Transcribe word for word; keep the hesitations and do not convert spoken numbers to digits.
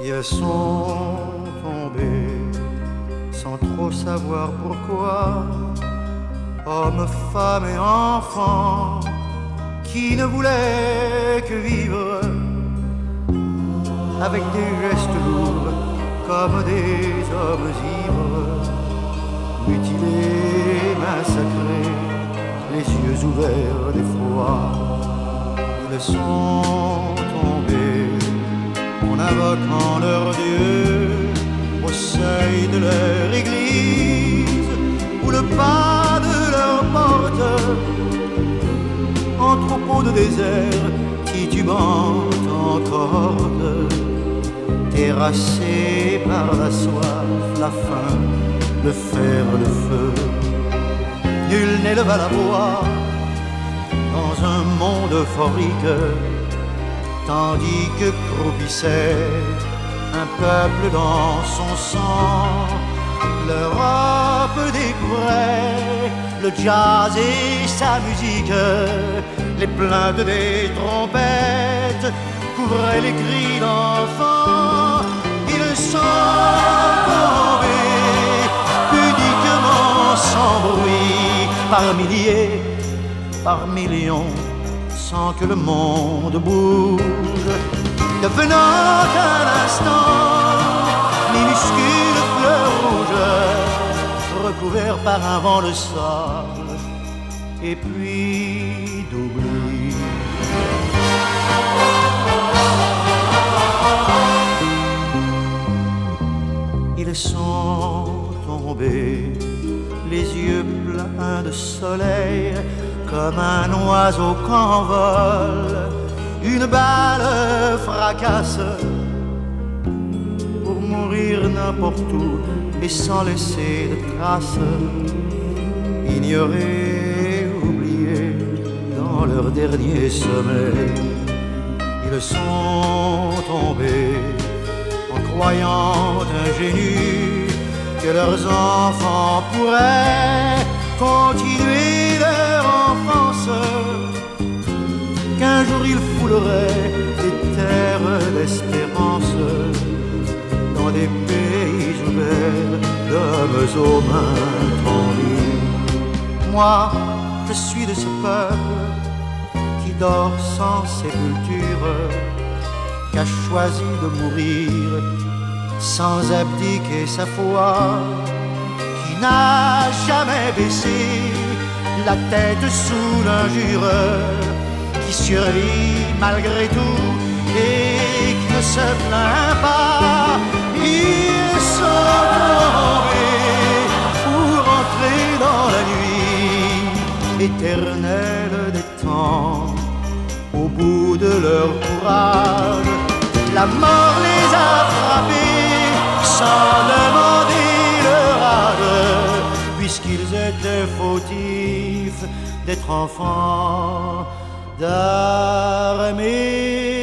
Ils sont tombés sans trop savoir pourquoi, hommes, femmes et enfants qui ne voulaient que vivre, avec des gestes lourds comme des hommes ivres, mutilés, massacrés, les yeux ouverts d'effroi. Ils sont tombés en invoquant leur Dieu au seuil de leur église ou le pas de leur porte, en troupeau de désert titubant en corde, terrassés par la soif, la faim, le fer, le feu. Nul n'éleva la voix dans un monde euphorique, tandis que croupissait un peuple dans son sang. L'Europe découvrait le jazz et sa musique, les plaintes des trompettes couvraient les cris d'enfants. Ils sont tombés pudiquement sans bruit, par milliers, par millions, sans que le monde bouge, devenant un instant minuscule fleur rouge, recouvert par un vent de sable et puis d'oubli. Ils sont tombés, les yeux pleins de soleil, comme un oiseau qu'envole une balle fracasse, pour mourir n'importe où et sans laisser de traces, ignorés, oubliés dans leur dernier sommeil. Ils sont tombés en croyant ingénus que leurs enfants pourraient continuer leur enfance, qu'un jour ils fouleraient des terres d'espérance dans des pays ouverts d'hommes aux mains tendues. Moi, je suis de ce peuple qui dort sans sépulture, qui a choisi de mourir sans abdiquer sa foi, qui n'a jamais baissé la tête sous l'injure, qui survit malgré tout et qui ne se plaint pas. Ils sont tombés pour entrer dans la nuit éternelle des temps. Au bout de leur courage, la mort les a frappés sans demander leur âge, puisqu'ils étaient fautifs d'être enfants d'armée.